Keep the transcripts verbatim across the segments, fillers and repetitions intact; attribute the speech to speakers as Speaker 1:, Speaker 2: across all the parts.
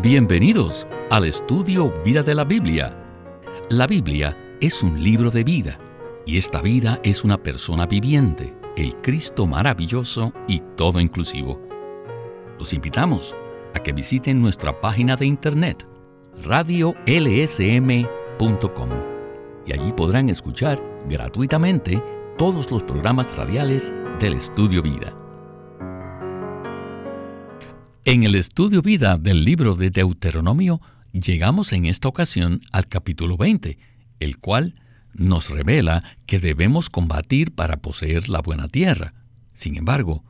Speaker 1: Bienvenidos al estudio Vida de la Biblia. La Biblia es un libro de vida, y esta vida es una persona viviente, el Cristo maravilloso y todo inclusivo. Los invitamos a que visiten nuestra página de internet, radio l s m punto com, y allí podrán escuchar gratuitamente todos los programas radiales del Estudio Vida. En el Estudio Vida del libro de Deuteronomio, llegamos en esta ocasión al capítulo veinte, el cual nos revela que debemos combatir para poseer la buena tierra. Sin embargo,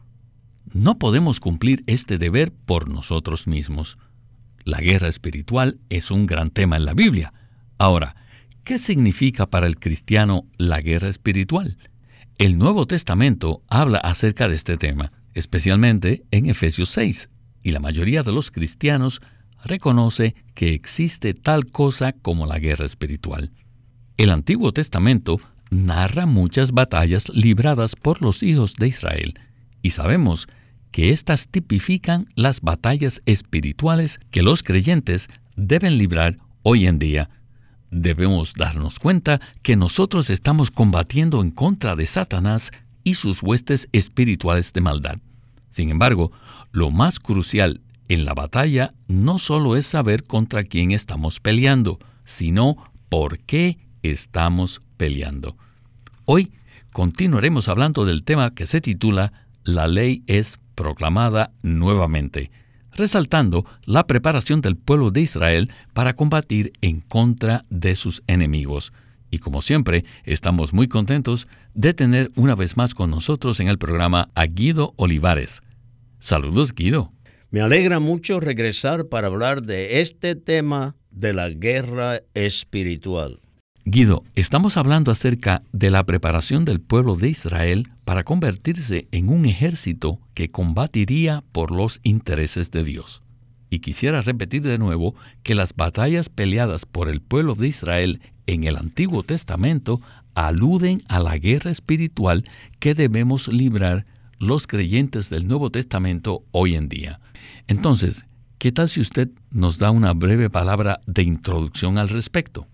Speaker 1: no podemos cumplir este deber por nosotros mismos. La guerra espiritual es un gran tema en la Biblia. Ahora, ¿qué significa para el cristiano la guerra espiritual? El Nuevo Testamento habla acerca de este tema, especialmente en Efesios seis. Y la mayoría de los cristianos reconoce que existe tal cosa como la guerra espiritual. El Antiguo Testamento narra muchas batallas libradas por los hijos de Israel, y sabemos que éstas tipifican las batallas espirituales que los creyentes deben librar hoy en día. Debemos darnos cuenta que nosotros estamos combatiendo en contra de Satanás y sus huestes espirituales de maldad. Sin embargo, lo más crucial en la batalla no solo es saber contra quién estamos peleando, sino por qué estamos peleando. Hoy continuaremos hablando del tema que se titula La ley es proclamada nuevamente, resaltando la preparación del pueblo de Israel para combatir en contra de sus enemigos. Y como siempre, estamos muy contentos de tener una vez más con nosotros en el programa a Guido Olivares. Saludos, Guido.
Speaker 2: Me alegra mucho regresar para hablar de este tema de la guerra espiritual.
Speaker 1: Guido, estamos hablando acerca de la preparación del pueblo de Israel para convertirse en un ejército que combatiría por los intereses de Dios. Y quisiera repetir de nuevo que las batallas peleadas por el pueblo de Israel en el Antiguo Testamento aluden a la guerra espiritual que debemos librar los creyentes del Nuevo Testamento hoy en día. Entonces, ¿qué tal si usted nos da una breve palabra de introducción al respecto?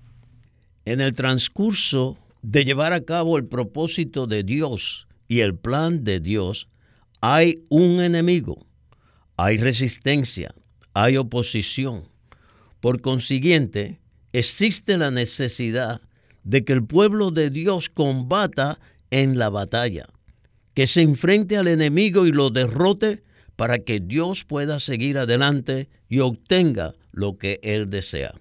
Speaker 2: En el transcurso de llevar a cabo el propósito de Dios y el plan de Dios, hay un enemigo, hay resistencia, hay oposición. Por consiguiente, existe la necesidad de que el pueblo de Dios combata en la batalla, que se enfrente al enemigo y lo derrote para que Dios pueda seguir adelante y obtenga lo que Él desea.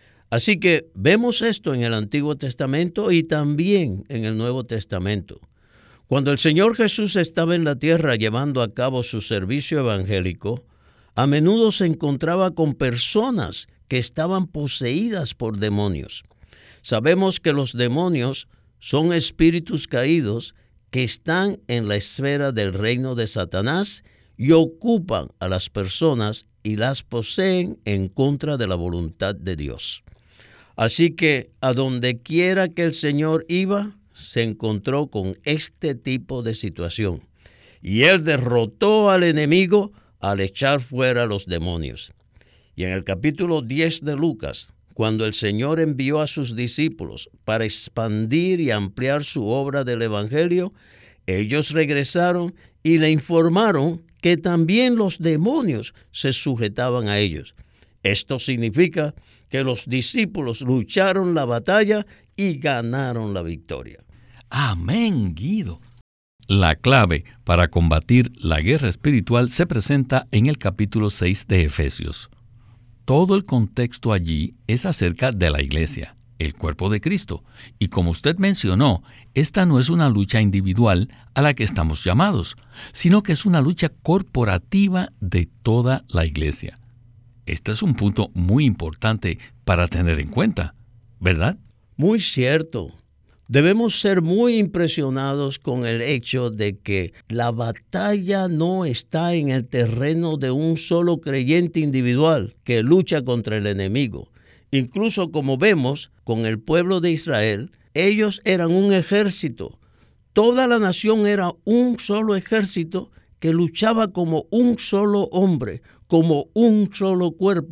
Speaker 2: Así que vemos esto en el Antiguo Testamento y también en el Nuevo Testamento. Cuando el Señor Jesús estaba en la tierra llevando a cabo su servicio evangélico, a menudo se encontraba con personas que estaban poseídas por demonios. Sabemos que los demonios son espíritus caídos que están en la esfera del reino de Satanás y ocupan a las personas y las poseen en contra de la voluntad de Dios. Así que a donde quiera que el Señor iba, se encontró con este tipo de situación. Y Él derrotó al enemigo al echar fuera a los demonios. Y en el capítulo diez de Lucas, cuando el Señor envió a sus discípulos para expandir y ampliar su obra del Evangelio, ellos regresaron y le informaron que también los demonios se sujetaban a ellos. Esto significa que los discípulos lucharon la batalla y ganaron la victoria.
Speaker 1: Amén, Guido. La clave para combatir la guerra espiritual se presenta en el capítulo seis de Efesios. Todo el contexto allí es acerca de la iglesia, el cuerpo de Cristo. Y como usted mencionó, esta no es una lucha individual a la que estamos llamados, sino que es una lucha corporativa de toda la iglesia. Este es un punto muy importante para tener en cuenta, ¿verdad?
Speaker 2: Muy cierto. Debemos ser muy impresionados con el hecho de que la batalla no está en el terreno de un solo creyente individual que lucha contra el enemigo. Incluso como vemos con el pueblo de Israel, ellos eran un ejército. Toda la nación era un solo ejército que luchaba como un solo hombre, como un solo cuerpo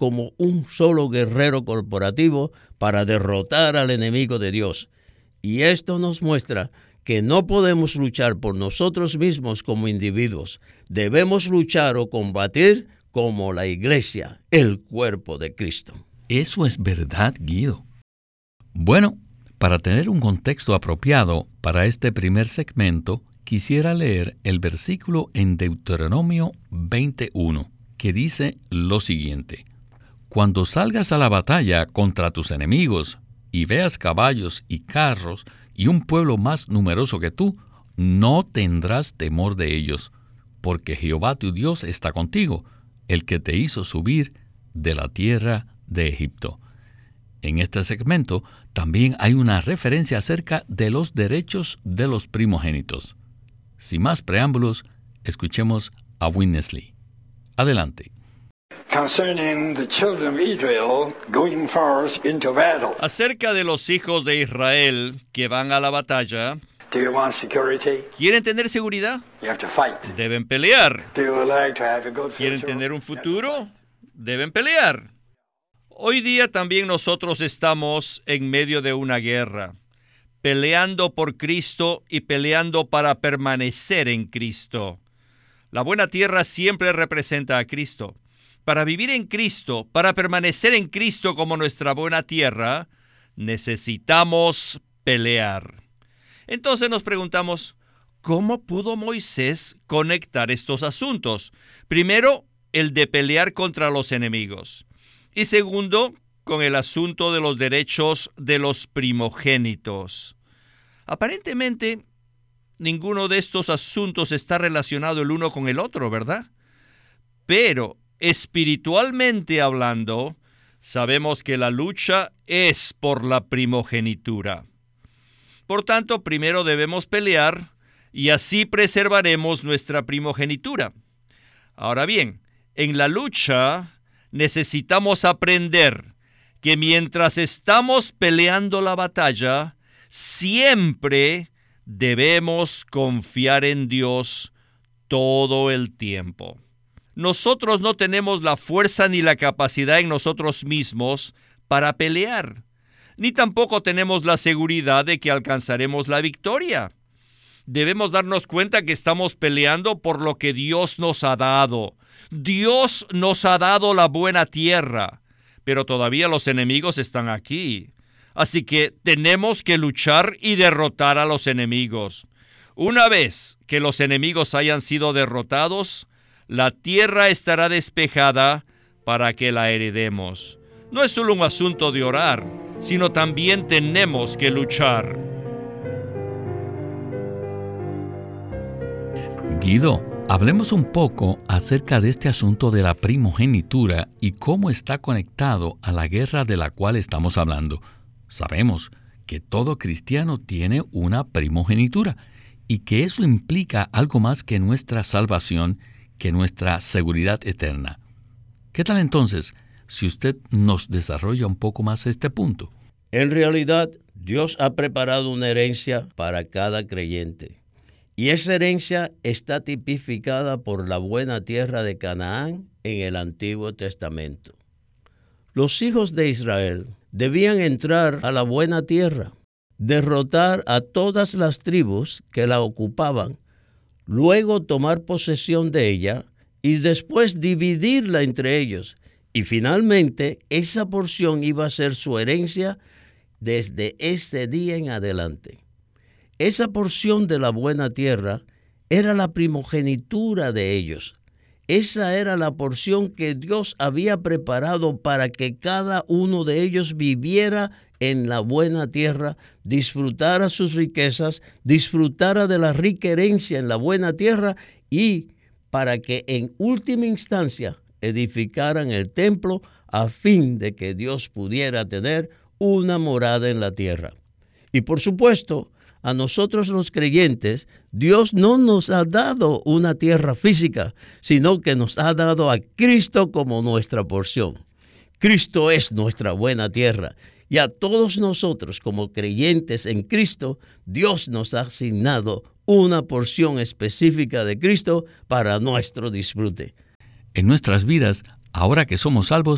Speaker 2: como un solo guerrero corporativo para derrotar al enemigo de Dios. Y esto nos muestra que no podemos luchar por nosotros mismos como individuos. Debemos luchar o combatir como la iglesia, el cuerpo de Cristo.
Speaker 1: Eso es verdad, Guido. Bueno, para tener un contexto apropiado para este primer segmento, quisiera leer el versículo en Deuteronomio veintiuno, que dice lo siguiente: Cuando salgas a la batalla contra tus enemigos y veas caballos y carros y un pueblo más numeroso que tú, no tendrás temor de ellos, porque Jehová tu Dios está contigo, el que te hizo subir de la tierra de Egipto. En este segmento también hay una referencia acerca de los derechos de los primogénitos. Sin más preámbulos, escuchemos a Witness Lee. Adelante.
Speaker 3: Concerning the children of Israel going forth into battle.
Speaker 4: Acerca de los hijos de Israel que van a la batalla,
Speaker 3: Do you want security?
Speaker 4: ¿quieren tener seguridad?
Speaker 3: You have to fight.
Speaker 4: Deben pelear.
Speaker 3: Do you like to have a good
Speaker 4: ¿Quieren
Speaker 3: future?
Speaker 4: tener un futuro? Deben pelear. Hoy día también nosotros estamos en medio de una guerra, peleando por Cristo y peleando para permanecer en Cristo. La buena tierra siempre representa a Cristo. Para vivir en Cristo, para permanecer en Cristo como nuestra buena tierra, necesitamos pelear. Entonces nos preguntamos, ¿cómo pudo Moisés conectar estos asuntos? Primero, el de pelear contra los enemigos. Y segundo, con el asunto de los derechos de los primogénitos. Aparentemente, ninguno de estos asuntos está relacionado el uno con el otro, ¿verdad? Pero espiritualmente hablando, sabemos que la lucha es por la primogenitura. Por tanto, primero debemos pelear y así preservaremos nuestra primogenitura. Ahora bien, en la lucha necesitamos aprender que mientras estamos peleando la batalla, siempre debemos confiar en Dios todo el tiempo. Nosotros no tenemos la fuerza ni la capacidad en nosotros mismos para pelear, ni tampoco tenemos la seguridad de que alcanzaremos la victoria. Debemos darnos cuenta que estamos peleando por lo que Dios nos ha dado. Dios nos ha dado la buena tierra, pero todavía los enemigos están aquí. Así que tenemos que luchar y derrotar a los enemigos. Una vez que los enemigos hayan sido derrotados, la tierra estará despejada para que la heredemos. No es solo un asunto de orar, sino también tenemos que luchar.
Speaker 1: Guido, hablemos un poco acerca de este asunto de la primogenitura y cómo está conectado a la guerra de la cual estamos hablando. Sabemos que todo cristiano tiene una primogenitura y que eso implica algo más que nuestra salvación, que nuestra seguridad eterna. ¿Qué tal entonces si usted nos desarrolla un poco más este punto?
Speaker 2: En realidad, Dios ha preparado una herencia para cada creyente. Y esa herencia está tipificada por la buena tierra de Canaán en el Antiguo Testamento. Los hijos de Israel debían entrar a la buena tierra, derrotar a todas las tribus que la ocupaban, luego tomar posesión de ella y después dividirla entre ellos. Y finalmente, esa porción iba a ser su herencia desde este día en adelante. Esa porción de la buena tierra era la primogenitura de ellos. Esa era la porción que Dios había preparado para que cada uno de ellos viviera en la buena tierra, disfrutara sus riquezas, disfrutara de la rica herencia en la buena tierra y para que en última instancia edificaran el templo a fin de que Dios pudiera tener una morada en la tierra. Y por supuesto, a nosotros los creyentes, Dios no nos ha dado una tierra física, sino que nos ha dado a Cristo como nuestra porción. Cristo es nuestra buena tierra. Y a todos nosotros como creyentes en Cristo, Dios nos ha asignado una porción específica de Cristo para nuestro disfrute.
Speaker 1: En nuestras vidas, ahora que somos salvos,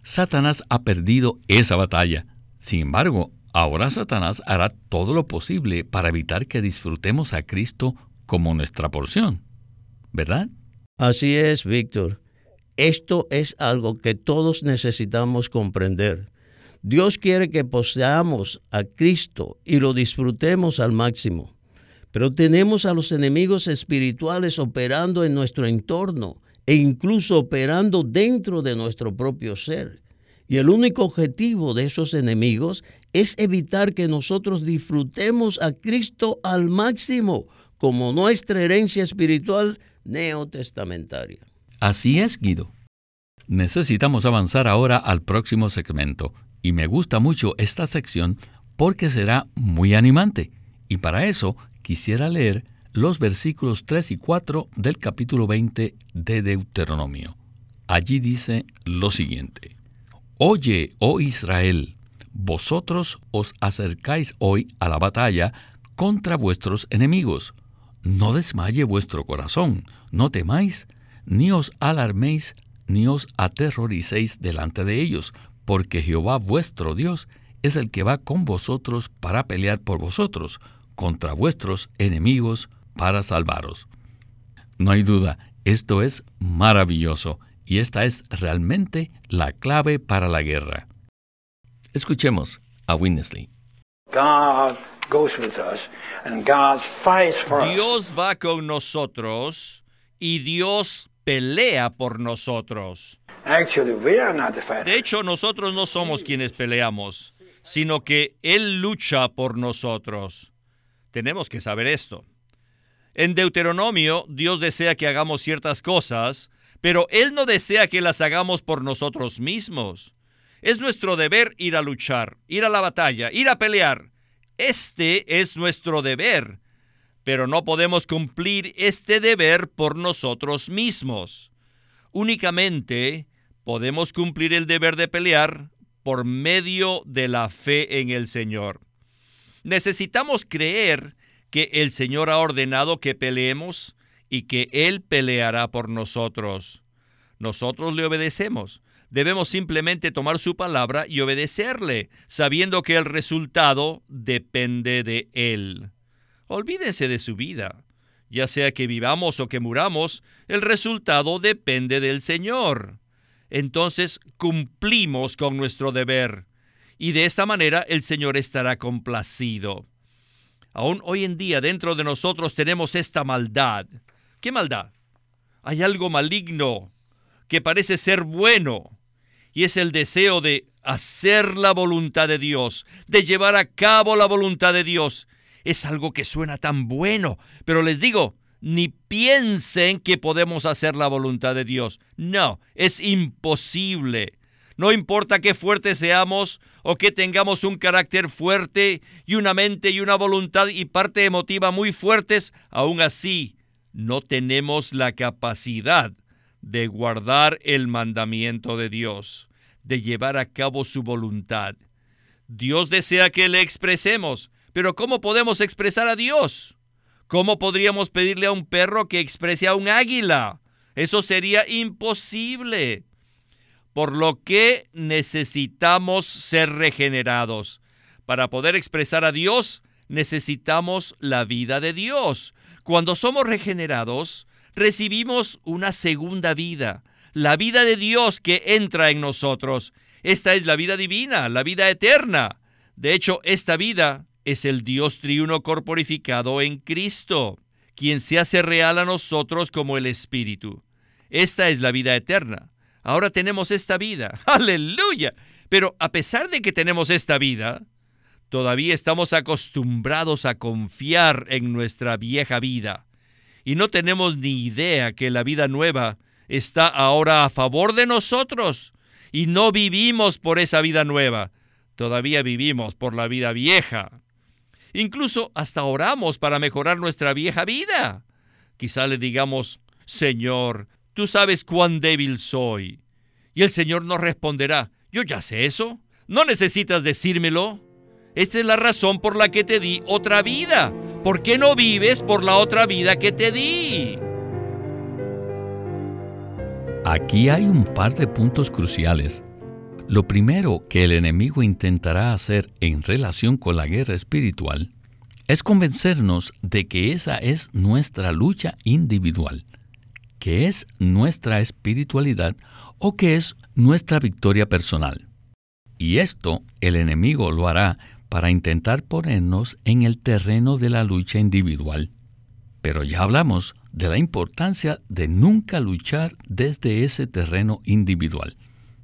Speaker 1: Satanás ha perdido esa batalla. Sin embargo, ahora Satanás hará todo lo posible para evitar que disfrutemos a Cristo como nuestra porción, ¿verdad?
Speaker 2: Así es, Víctor. Esto es algo que todos necesitamos comprender. Dios quiere que poseamos a Cristo y lo disfrutemos al máximo. Pero tenemos a los enemigos espirituales operando en nuestro entorno e incluso operando dentro de nuestro propio ser. Y el único objetivo de esos enemigos es evitar que nosotros disfrutemos a Cristo al máximo como nuestra herencia espiritual neotestamentaria.
Speaker 1: Así es, Guido. Necesitamos avanzar ahora al próximo segmento, y me gusta mucho esta sección porque será muy animante, y para eso quisiera leer los versículos tres y cuatro del capítulo veinte de Deuteronomio. Allí dice lo siguiente: Oye, oh Israel, vosotros os acercáis hoy a la batalla contra vuestros enemigos. No desmaye vuestro corazón, no temáis, ni os alarméis, ni os aterroricéis delante de ellos, porque Jehová vuestro Dios es el que va con vosotros para pelear por vosotros, contra vuestros enemigos, para salvaros. No hay duda, esto es maravilloso, y esta es realmente la clave para la guerra. Escuchemos a Winnesley.
Speaker 3: God goes with us, and God fights for us.
Speaker 4: Dios va con nosotros y Dios pelea por nosotros.
Speaker 3: Actually, we are not the fighter.
Speaker 4: De hecho, nosotros no somos quienes peleamos, sino que Él lucha por nosotros. Tenemos que saber esto. En Deuteronomio, Dios desea que hagamos ciertas cosas, pero Él no desea que las hagamos por nosotros mismos. Es nuestro deber ir a luchar, ir a la batalla, ir a pelear. Este es nuestro deber, pero no podemos cumplir este deber por nosotros mismos. Únicamente podemos cumplir el deber de pelear por medio de la fe en el Señor. Necesitamos creer que el Señor ha ordenado que peleemos y que Él peleará por nosotros. Nosotros le obedecemos. Debemos simplemente tomar su palabra y obedecerle, sabiendo que el resultado depende de Él. Olvídese de su vida. Ya sea que vivamos o que muramos, el resultado depende del Señor. Entonces cumplimos con nuestro deber, y de esta manera el Señor estará complacido. Aún hoy en día dentro de nosotros tenemos esta maldad. ¿Qué maldad? Hay algo maligno que parece ser bueno, y es el deseo de hacer la voluntad de Dios, de llevar a cabo la voluntad de Dios. Es algo que suena tan bueno, pero les digo, ni piensen que podemos hacer la voluntad de Dios. No, es imposible. No importa qué fuertes seamos o que tengamos un carácter fuerte y una mente y una voluntad y parte emotiva muy fuertes, aún así no tenemos la capacidad de guardar el mandamiento de Dios, de llevar a cabo su voluntad. Dios desea que le expresemos, pero ¿cómo podemos expresar a Dios? ¿Cómo podríamos pedirle a un perro que exprese a un águila? Eso sería imposible. Por lo que necesitamos ser regenerados. Para poder expresar a Dios, necesitamos la vida de Dios. Cuando somos regenerados, recibimos una segunda vida, la vida de Dios que entra en nosotros. Esta es la vida divina, la vida eterna. De hecho, esta vida es el Dios triuno corporificado en Cristo, quien se hace real a nosotros como el Espíritu. Esta es la vida eterna. Ahora tenemos esta vida. ¡Aleluya! Pero a pesar de que tenemos esta vida, todavía estamos acostumbrados a confiar en nuestra vieja vida. Y no tenemos ni idea que la vida nueva está ahora a favor de nosotros. Y no vivimos por esa vida nueva. Todavía vivimos por la vida vieja. Incluso hasta oramos para mejorar nuestra vieja vida. Quizá le digamos, Señor, tú sabes cuán débil soy. Y el Señor nos responderá, yo ya sé eso. No necesitas decírmelo. Esta es la razón por la que te di otra vida. ¿Por qué no vives por la otra vida que te di?
Speaker 1: Aquí hay un par de puntos cruciales. Lo primero que el enemigo intentará hacer en relación con la guerra espiritual es convencernos de que esa es nuestra lucha individual, que es nuestra espiritualidad o que es nuestra victoria personal. Y esto el enemigo lo hará para intentar ponernos en el terreno de la lucha individual. Pero ya hablamos de la importancia de nunca luchar desde ese terreno individual.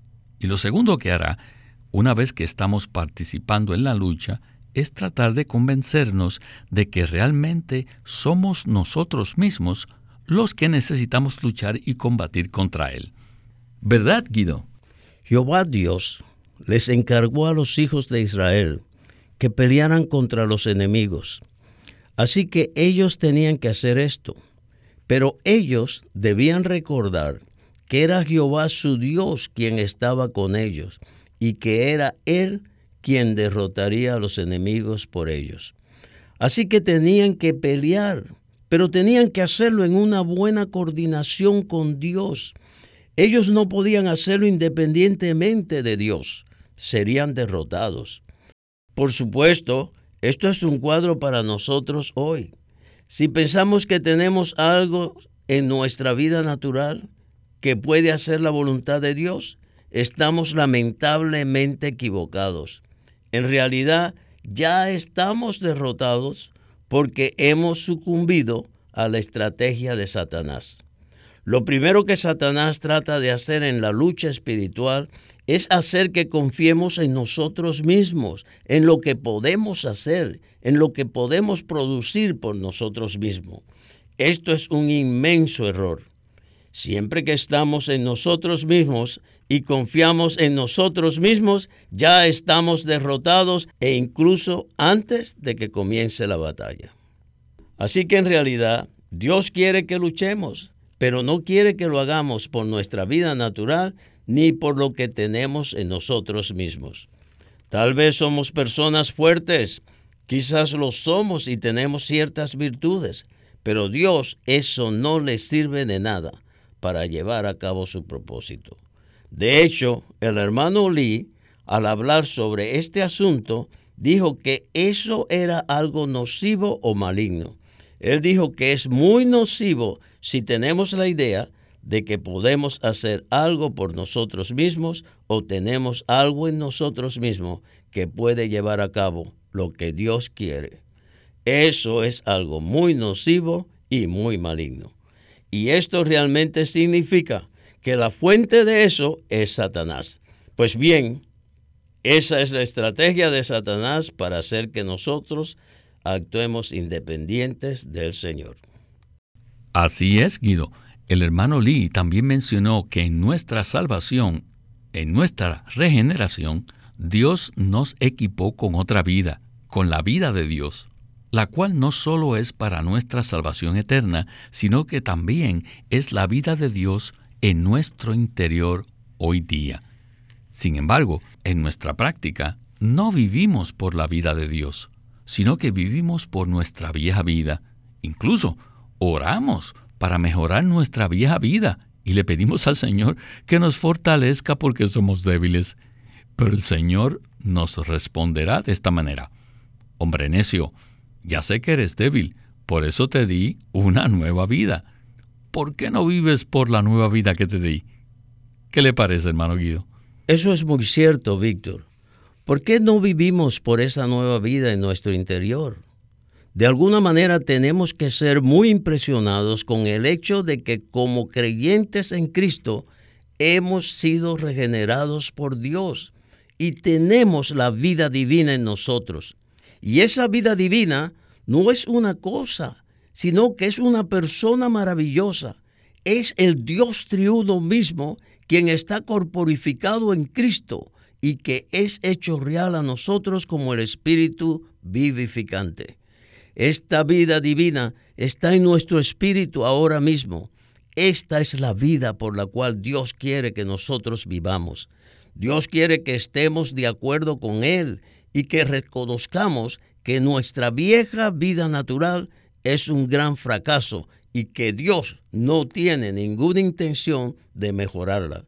Speaker 1: Y lo segundo que hará, una vez que estamos participando en la lucha, es tratar de convencernos de que realmente somos nosotros mismos los que necesitamos luchar y combatir contra él. ¿Verdad, Guido?
Speaker 2: Jehová Dios les encargó a los hijos de Israel que pelearan contra los enemigos. Así que ellos tenían que hacer esto. Pero ellos debían recordar que era Jehová su Dios quien estaba con ellos y que era Él quien derrotaría a los enemigos por ellos. Así que tenían que pelear, pero tenían que hacerlo en una buena coordinación con Dios. Ellos no podían hacerlo independientemente de Dios. Serían derrotados. Por supuesto, esto es un cuadro para nosotros hoy. Si pensamos que tenemos algo en nuestra vida natural que puede hacer la voluntad de Dios, estamos lamentablemente equivocados. En realidad, ya estamos derrotados porque hemos sucumbido a la estrategia de Satanás. Lo primero que Satanás trata de hacer en la lucha espiritual es hacer que confiemos en nosotros mismos, en lo que podemos hacer, en lo que podemos producir por nosotros mismos. Esto es un inmenso error. Siempre que estamos en nosotros mismos y confiamos en nosotros mismos, ya estamos derrotados e incluso antes de que comience la batalla. Así que en realidad, Dios quiere que luchemos, pero no quiere que lo hagamos por nuestra vida natural ni por lo que tenemos en nosotros mismos. Tal vez somos personas fuertes, quizás lo somos y tenemos ciertas virtudes, pero Dios eso no le sirve de nada para llevar a cabo su propósito. De hecho, el hermano Lee, al hablar sobre este asunto, dijo que eso era algo nocivo o maligno. Él dijo que es muy nocivo si tenemos la idea de que podemos hacer algo por nosotros mismos o tenemos algo en nosotros mismos que puede llevar a cabo lo que Dios quiere. Eso es algo muy nocivo y muy maligno. Y esto realmente significa que la fuente de eso es Satanás. Pues bien, esa es la estrategia de Satanás para hacer que nosotros actuemos independientes del Señor.
Speaker 1: Así es, Guido. El hermano Lee también mencionó que en nuestra salvación, en nuestra regeneración, Dios nos equipó con otra vida, con la vida de Dios, la cual no solo es para nuestra salvación eterna, sino que también es la vida de Dios en nuestro interior hoy día. Sin embargo, en nuestra práctica, no vivimos por la vida de Dios, sino que vivimos por nuestra vieja vida. Incluso oramos para mejorar nuestra vieja vida y le pedimos al Señor que nos fortalezca porque somos débiles. Pero el Señor nos responderá de esta manera: hombre necio, ya sé que eres débil, por eso te di una nueva vida. ¿Por qué no vives por la nueva vida que te di? ¿Qué le parece, hermano Guido?
Speaker 2: Eso es muy cierto, Víctor. ¿Por qué no vivimos por esa nueva vida en nuestro interior? De alguna manera tenemos que ser muy impresionados con el hecho de que como creyentes en Cristo hemos sido regenerados por Dios y tenemos la vida divina en nosotros. Y esa vida divina no es una cosa, sino que es una persona maravillosa. Es el Dios triuno mismo quien está corporificado en Cristo y que es hecho real a nosotros como el Espíritu vivificante. Esta vida divina está en nuestro espíritu ahora mismo. Esta es la vida por la cual Dios quiere que nosotros vivamos. Dios quiere que estemos de acuerdo con Él y que reconozcamos que nuestra vieja vida natural es un gran fracaso y que Dios no tiene ninguna intención de mejorarla.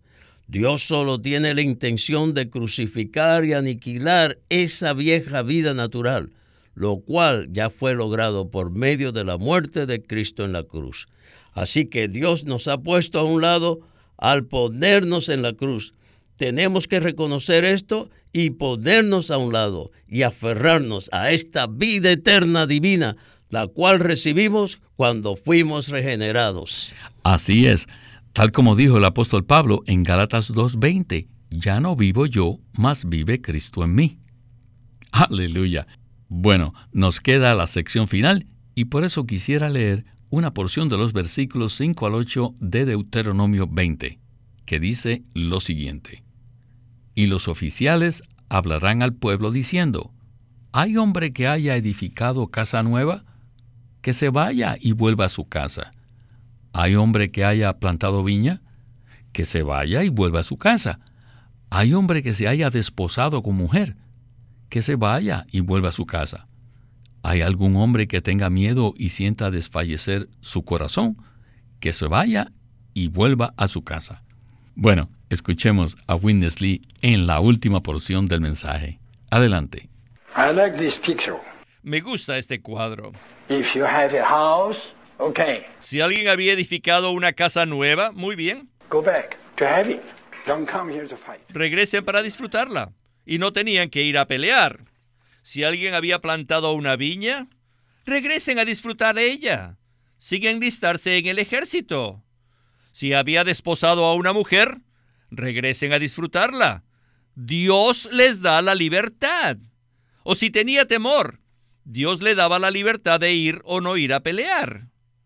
Speaker 2: Dios solo tiene la intención de crucificar y aniquilar esa vieja vida natural, lo cual ya fue logrado por medio de la muerte de Cristo en la cruz. Así que Dios nos ha puesto a un lado al ponernos en la cruz. Tenemos que reconocer esto y ponernos a un lado y aferrarnos a esta vida eterna divina, la cual recibimos cuando fuimos regenerados.
Speaker 1: Así es, tal como dijo el apóstol Pablo en Gálatas dos veinte, ya no vivo yo, mas vive Cristo en mí. Aleluya. Bueno, nos queda la sección final y por eso quisiera leer una porción de los versículos cinco al ocho de Deuteronomio veinte, que dice lo siguiente. Y los oficiales hablarán al pueblo diciendo, ¿hay hombre que haya edificado casa nueva? Que se vaya y vuelva a su casa. ¿Hay hombre que haya plantado viña? Que se vaya y vuelva a su casa. ¿Hay hombre que se haya desposado con mujer? Que se vaya y vuelva a su casa. ¿Hay algún hombre que tenga miedo y sienta desfallecer su corazón? Que se vaya y vuelva a su casa. Bueno, escuchemos a Witness Lee en la última porción del mensaje. Adelante.
Speaker 3: I like this picture.
Speaker 4: Me gusta este cuadro.
Speaker 3: If you have a house, okay,
Speaker 4: Si alguien había edificado una casa nueva, muy bien,
Speaker 3: go back to have it. Don't come here to fight.
Speaker 4: regresen para disfrutarla. Y no tenían que ir a pelear. Si alguien había plantado una viña, regresen a disfrutar de ella. Siguen enlistarse en el ejército. Si había desposado a una mujer, regresen a disfrutarla. Dios les da la libertad. O si tenía temor, Dios le daba la libertad de ir o no ir a pelear.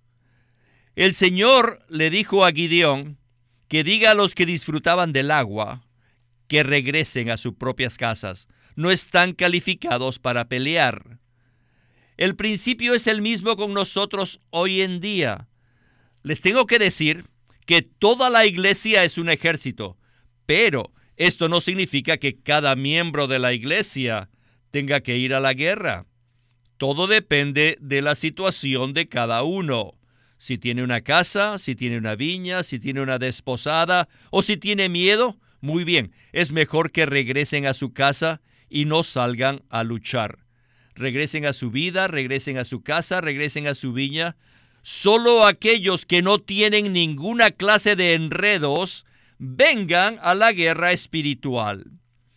Speaker 4: El Señor le dijo a Gideón que diga a los que disfrutaban del agua que regresen a sus propias casas. No están calificados para pelear. El principio es el mismo con nosotros hoy en día. Les tengo que decir que toda la iglesia es un ejército, pero esto no significa que cada miembro de la iglesia tenga que ir a la guerra. Todo depende de la situación de cada uno. Si tiene una casa, si tiene una viña, si tiene una desposada o si tiene miedo, muy bien, es mejor que regresen a su casa y no salgan a luchar. Regresen a su vida, regresen a su casa, regresen a su viña. Solo aquellos que no tienen ninguna clase de enredos vengan a la guerra espiritual.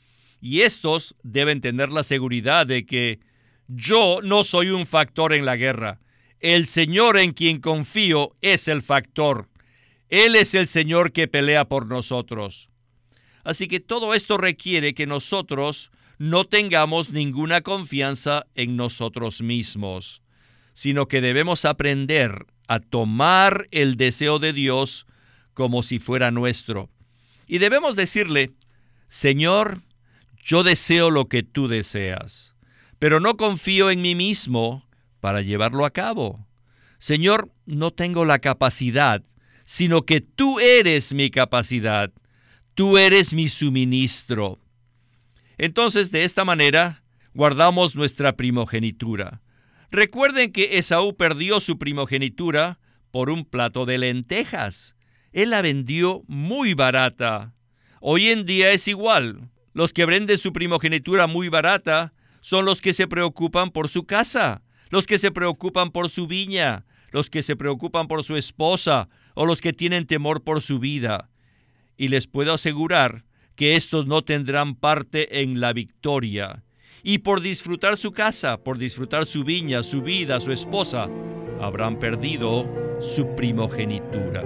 Speaker 4: Y estos deben tener la seguridad de que yo no soy un factor en la guerra. El Señor en quien confío es el factor. Él es el Señor que pelea por nosotros. Así que todo esto requiere que nosotros no tengamos ninguna confianza en nosotros mismos, sino que debemos aprender a tomar el deseo de Dios como si fuera nuestro. Y debemos decirle, Señor, yo deseo lo que tú deseas, pero no confío en mí mismo para llevarlo a cabo. Señor, no tengo la capacidad, sino que tú eres mi capacidad. Tú eres mi suministro. Entonces, de esta manera, guardamos nuestra primogenitura. Recuerden que Esaú perdió su primogenitura por un plato de lentejas. Él la vendió muy barata. Hoy en día es igual. Los que venden su primogenitura muy barata son los que se preocupan por su casa, los que se preocupan por su viña, los que se preocupan por su esposa o los que tienen temor por su vida. Y les puedo asegurar que estos no tendrán parte en la victoria. Y por disfrutar su casa, por disfrutar su viña, su vida, su esposa, habrán perdido su primogenitura.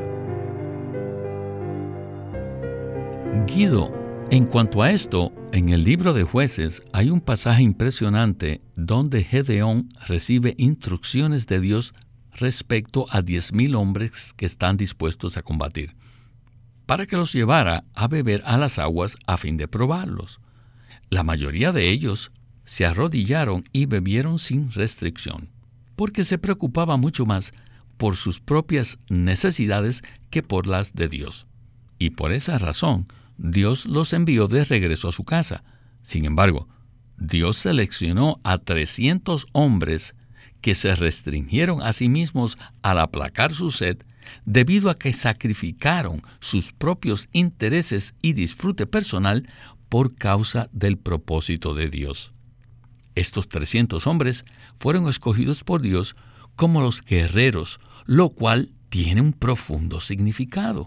Speaker 1: Guido, en cuanto a esto, en el libro de Jueces hay un pasaje impresionante donde Gedeón recibe instrucciones de Dios respecto a diez mil hombres que están dispuestos a combatir, para que los llevara a beber a las aguas a fin de probarlos. La mayoría de ellos se arrodillaron y bebieron sin restricción, porque se preocupaba mucho más por sus propias necesidades que por las de Dios. Y por esa razón, Dios los envió de regreso a su casa. Sin embargo, Dios seleccionó a trescientos hombres que se restringieron a sí mismos al aplacar su sed debido a que sacrificaron sus propios intereses y disfrute personal por causa del propósito de Dios. Estos trescientos hombres fueron escogidos por Dios como los guerreros, lo cual tiene un profundo significado.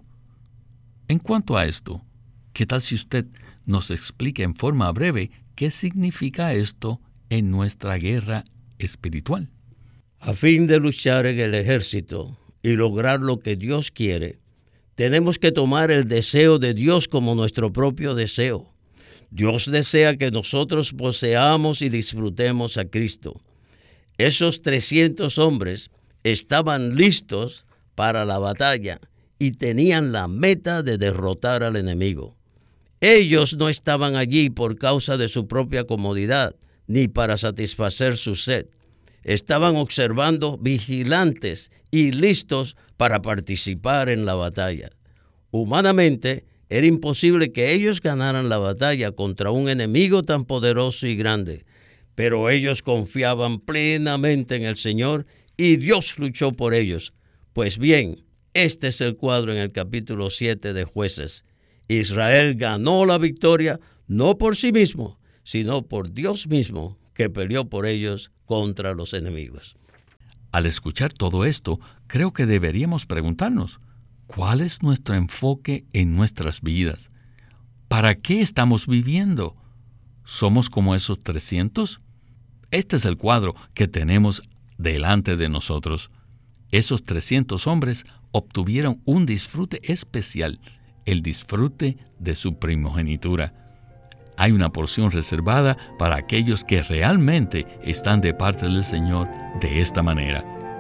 Speaker 1: En cuanto a esto, ¿qué tal si usted nos explica en forma breve qué significa esto en nuestra guerra espiritual?
Speaker 2: A fin de luchar en el ejército y lograr lo que Dios quiere, tenemos que tomar el deseo de Dios como nuestro propio deseo. Dios desea que nosotros poseamos y disfrutemos a Cristo. Esos trescientos hombres estaban listos para la batalla y tenían la meta de derrotar al enemigo. Ellos no estaban allí por causa de su propia comodidad, ni para satisfacer su sed. Estaban observando, vigilantes y listos para participar en la batalla. Humanamente, era imposible que ellos ganaran la batalla contra un enemigo tan poderoso y grande, pero ellos confiaban plenamente en el Señor y Dios luchó por ellos. Pues bien, este es el cuadro en el capítulo siete de Jueces. Israel ganó la victoria no por sí mismo, sino por Dios mismo, que peleó por ellos contra los enemigos.
Speaker 1: Al escuchar todo esto, creo que deberíamos preguntarnos, ¿cuál es nuestro enfoque en nuestras vidas? ¿Para qué estamos viviendo? ¿Somos como esos trescientos? Este es el cuadro que tenemos delante de nosotros. Esos trescientos hombres obtuvieron un disfrute especial, el disfrute de su primogenitura. Hay una porción reservada para aquellos que realmente están de parte del Señor de esta manera.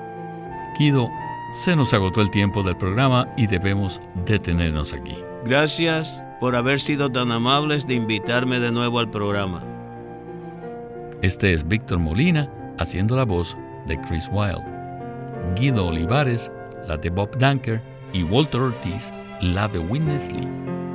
Speaker 1: Guido, se nos agotó el tiempo del programa y debemos detenernos aquí.
Speaker 2: Gracias por haber sido tan amables de invitarme de nuevo al programa.
Speaker 1: Este es Víctor Molina haciendo la voz de Chris Wilde. Guido Olivares, la de Bob Danker, y Walter Ortiz, la de Witness Lee.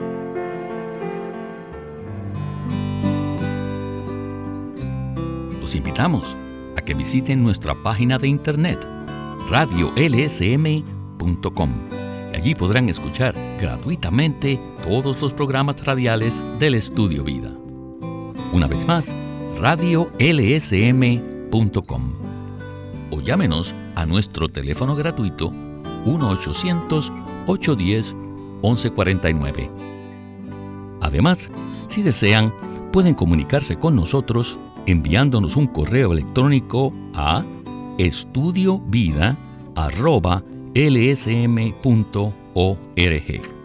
Speaker 1: Los invitamos a que visiten nuestra página de internet radio l s m punto com. Allí podrán escuchar gratuitamente todos los programas radiales del Estudio Vida. Una vez más, radio l s m punto com. O llámenos a nuestro teléfono gratuito uno ochocientos, ocho uno cero, once cuarenta y nueve. Además, si desean, pueden comunicarse con nosotros enviándonos un correo electrónico a estudiovida arroba l s m punto org.